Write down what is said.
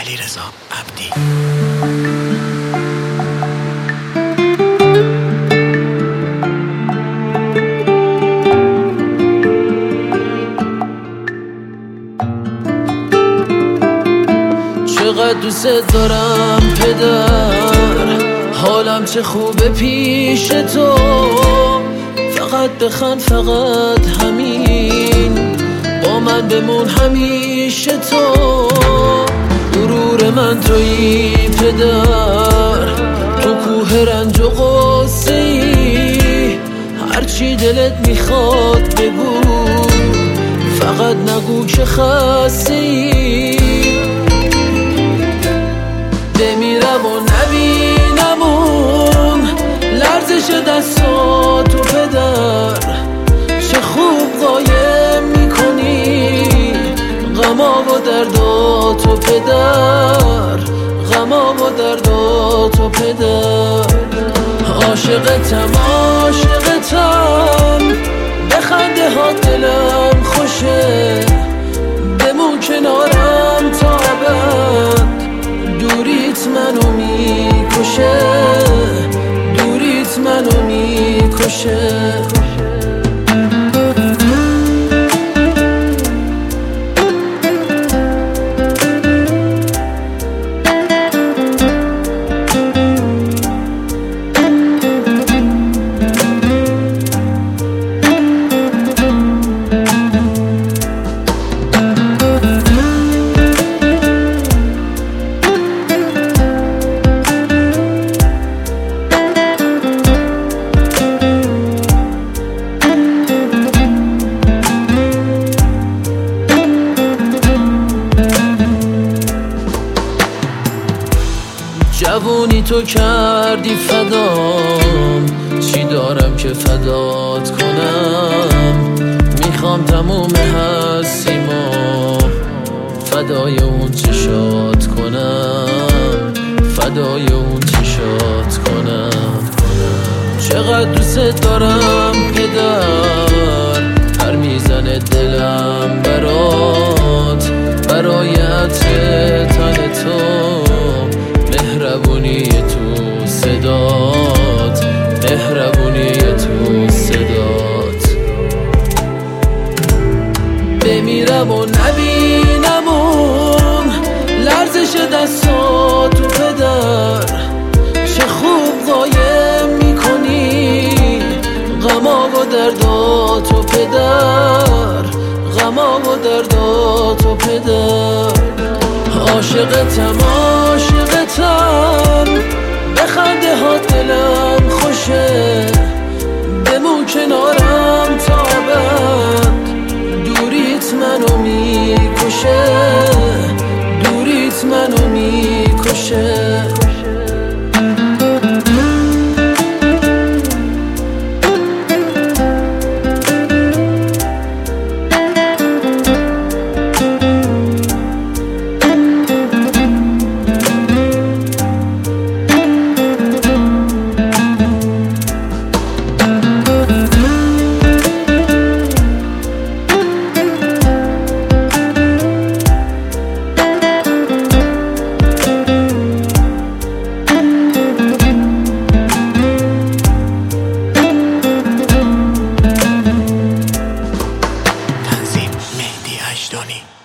علیرضا عبدی. چقدر دوست دارم پدر، حالم چه خوبه پیش تو. فقط بخند، فقط همین، با من بمون همیشه تو. غرور من تویی پدر، تو کوه رنج و غصه ای. هرچی دلت میخواد بگو، فقط نگو که خسته ای. بمیرم و نبینمون لرزش دستاتو پدر. چه خوب قایم میکنی غما و درداتو پدر، غما و درداتو پدر. عاشقتم عاشقتم، بخنده ها دلم خوشه. بمون کنارم تا ابد، دوریت منو میکشه، دوریت منو میکشه. جوونی تو کردی فدام، چی دارم که فدات کنم. میخوام تموم هستیمو فدای اون چشات کنم، فدای اون چشات کنم. چقدر دوست دارم پدر، پر میزنه دلم برات، برای عطر تن تو. مهربونی تو صدات، مهربونی تو صدات. بمیرم و نبینمون لرزش دستاتو پدر. چه خوب قایم میکنی غما و درداتو پدر، غما و درداتو پدر. عاشقتم عاشقتم، بخنده ها دلم خوشه. بمون کنارم تا ابد، دوریت منو میکشه، دوریت منو میکشه. مهدی اجدانی.